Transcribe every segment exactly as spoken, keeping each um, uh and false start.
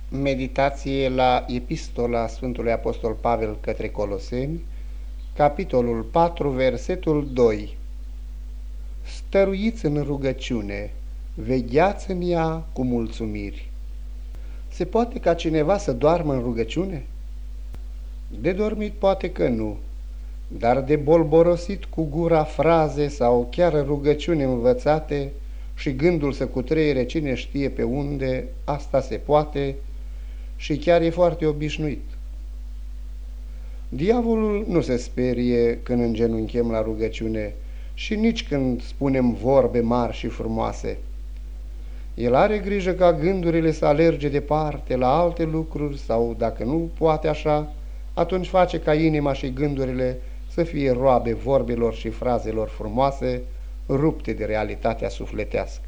Meditație la Epistola Sfântului Apostol Pavel către Coloseni, capitolul patru, versetul doi. Stăruiți în rugăciune, vegheați în ea cu mulțumiri. Se poate ca cineva să doarmă în rugăciune? De dormit poate că nu, dar de bolborosit cu gura fraze sau chiar rugăciuni învățate și gândul să cutreiere cine știe pe unde, asta se poate și chiar e foarte obișnuit. Diavolul nu se sperie când îngenunchem la rugăciune și nici când spunem vorbe mari și frumoase. El are grijă ca gândurile să alerge departe la alte lucruri sau, dacă nu poate așa, atunci face ca inima și gândurile să fie roabe vorbelor și frazelor frumoase, rupte de realitatea sufletească.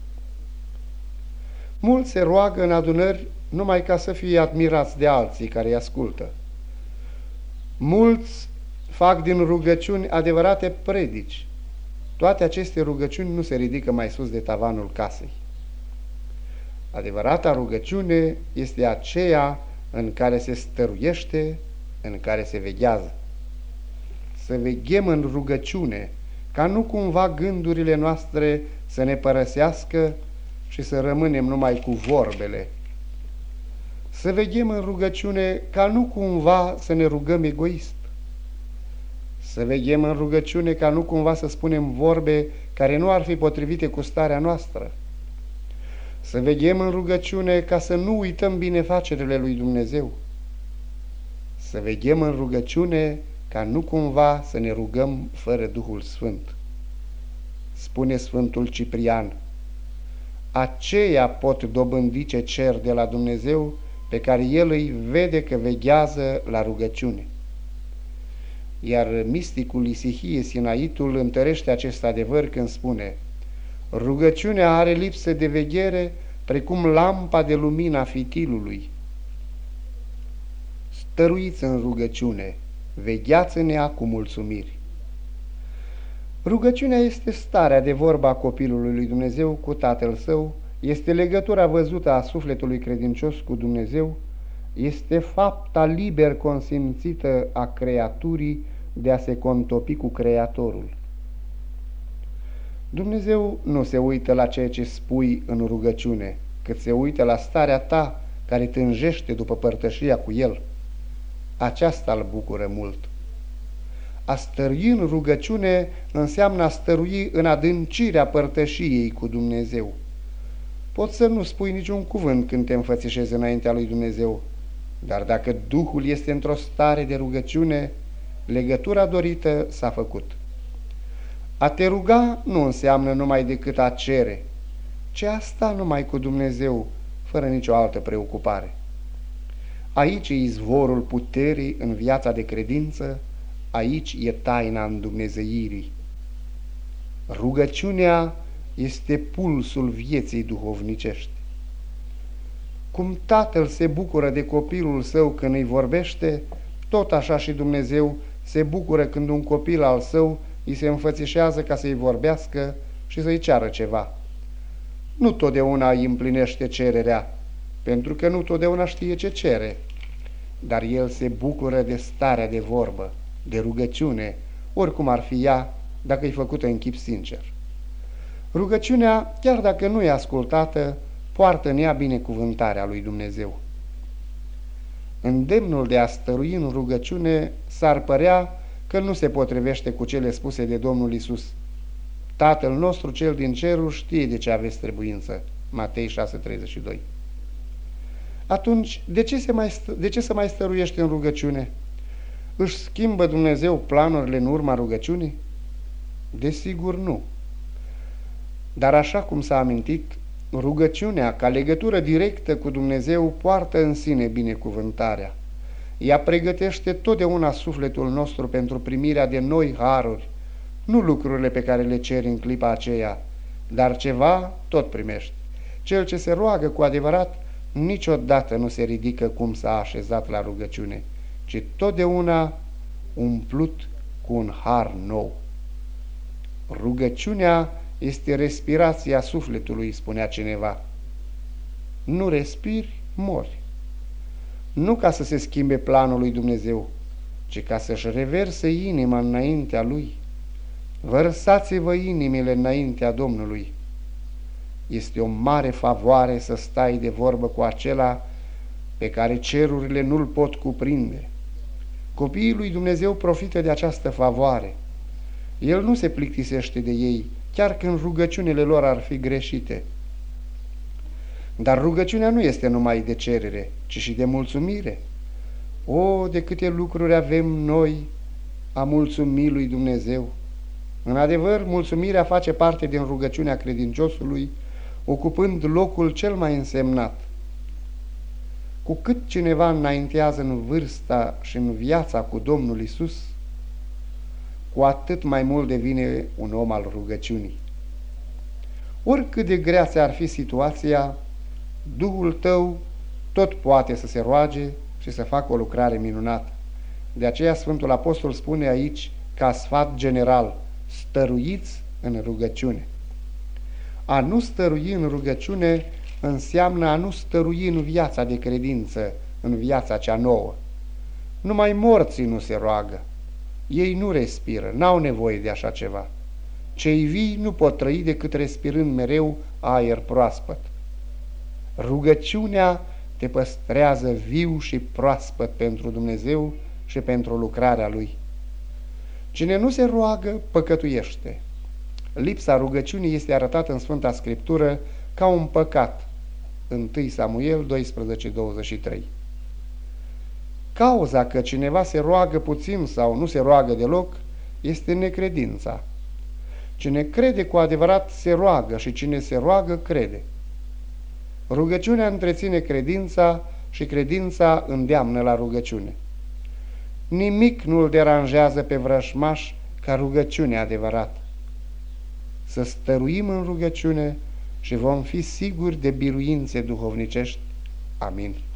Mulți se roagă în adunări numai ca să fie admirați de alții care îi ascultă. Mulți fac din rugăciuni adevărate predici. Toate aceste rugăciuni nu se ridică mai sus de tavanul casei. Adevărata rugăciune este aceea în care se stăruiește, în care se veghează. Să veghem în rugăciune, ca nu cumva gândurile noastre să ne părăsească și să rămânem numai cu vorbele. Să veghem în rugăciune, ca nu cumva să ne rugăm egoist. Să veghem în rugăciune, ca nu cumva să spunem vorbe care nu ar fi potrivite cu starea noastră. Să veghem în rugăciune, ca să nu uităm binefacerile lui Dumnezeu. Să veghem în rugăciune, ca nu cumva să ne rugăm fără Duhul Sfânt. Spune Sfântul Ciprian: aceia pot dobândi ce cer de la Dumnezeu pe care El îi vede că veghează la rugăciune. Iar misticul Isihie Sinaitul întărește acest adevăr când spune: rugăciunea are lipsă de veghere precum lampa de lumină a fitilului. Stăruiți în rugăciune, vegheați în ea cu mulțumiri. Rugăciunea este starea de vorbă a copilului lui Dumnezeu cu Tatăl Său, este legătura văzută a sufletului credincios cu Dumnezeu, este fapta liber consimțită a creaturii de a se contopi cu Creatorul. Dumnezeu nu se uită la ceea ce spui în rugăciune, cât se uită la starea ta care tânjește după părtășia cu El. Aceasta îl bucură mult. A stărui în rugăciune înseamnă a stărui în adâncirea părtășiei cu Dumnezeu. Poți să nu spui niciun cuvânt când te înfățișezi înaintea lui Dumnezeu, dar dacă Duhul este într-o stare de rugăciune, legătura dorită s-a făcut. A te ruga nu înseamnă numai decât a cere, ci a sta numai cu Dumnezeu, fără nicio altă preocupare. Aici e izvorul puterii în viața de credință, aici e taina îndumnezeirii. Rugăciunea este pulsul vieții duhovnicești. Cum Tatăl se bucură de copilul său când îi vorbește, tot așa și Dumnezeu se bucură când un copil al său îi se înfățișează ca să-i vorbească și să-i ceară ceva. Nu totdeauna îi împlinește cererea, pentru că nu totdeauna știe ce cere, dar el se bucură de starea de vorbă, de rugăciune, oricum ar fi ea, dacă e făcută în chip sincer. Rugăciunea, chiar dacă nu e ascultată, poartă în ea binecuvântarea lui Dumnezeu. Îndemnul de a stărui în rugăciune s-ar părea că nu se potrivește cu cele spuse de Domnul Iisus: Tatăl nostru cel din ceruri știe de ce aveți trebuință. Matei șase treizeci și doi. Atunci, de ce, se mai stă, de ce să mai stăruiești în rugăciune? Își schimbă Dumnezeu planurile în urma rugăciunii? Desigur nu. Dar așa cum s-a amintit, rugăciunea, ca legătură directă cu Dumnezeu, poartă în sine binecuvântarea. Ea pregătește totdeauna sufletul nostru pentru primirea de noi haruri, nu lucrurile pe care le ceri în clipa aceea, dar ceva tot primești. Cel ce se roagă cu adevărat niciodată nu se ridică cum s-a așezat la rugăciune, ci totdeauna umplut cu un har nou. Rugăciunea este respirația sufletului, spunea cineva. Nu respiri, mori. nu ca să se schimbe planul lui Dumnezeu, ci ca să-și reverse inima înaintea Lui. Vărsați-vă inimile înaintea Domnului. Este o mare favoare să stai de vorbă cu acela pe care cerurile nu-l pot cuprinde. Copiii lui Dumnezeu profită de această favoare. El nu se plictisește de ei, chiar când rugăciunile lor ar fi greșite. Dar rugăciunea nu este numai de cerere, ci și de mulțumire. O, de câte lucruri avem noi a mulțumi lui Dumnezeu! În adevăr, mulțumirea face parte din rugăciunea credinciosului, ocupând locul cel mai însemnat. Cu cât cineva înaintează în vârsta și în viața cu Domnul Iisus, cu atât mai mult devine un om al rugăciunii. Oricât de grea ți-ar fi situația, Duhul tău tot poate să se roage și să facă o lucrare minunată. De aceea Sfântul Apostol spune aici, ca sfat general, stăruiți în rugăciune. A nu stărui în rugăciune înseamnă a nu stărui în viața de credință, în viața cea nouă. Numai morții nu se roagă. Ei nu respiră, n-au nevoie de așa ceva. Cei vii nu pot trăi decât respirând mereu aer proaspăt. Rugăciunea te păstrează viu și proaspăt pentru Dumnezeu și pentru lucrarea Lui. Cine nu se roagă, păcătuiește. Lipsa rugăciunii este arătată în Sfânta Scriptură ca un păcat. întâi Samuel doisprezece douăzeci și trei. Cauza că cineva se roagă puțin sau nu se roagă deloc este necredința. Cine crede cu adevărat se roagă și cine se roagă crede. Rugăciunea întreține credința și credința îndeamnă la rugăciune. Nimic nu îl deranjează pe vrășmaș ca rugăciunea adevărată. Să stăruim în rugăciune și vom fi siguri de biruințe duhovnicești. Amin.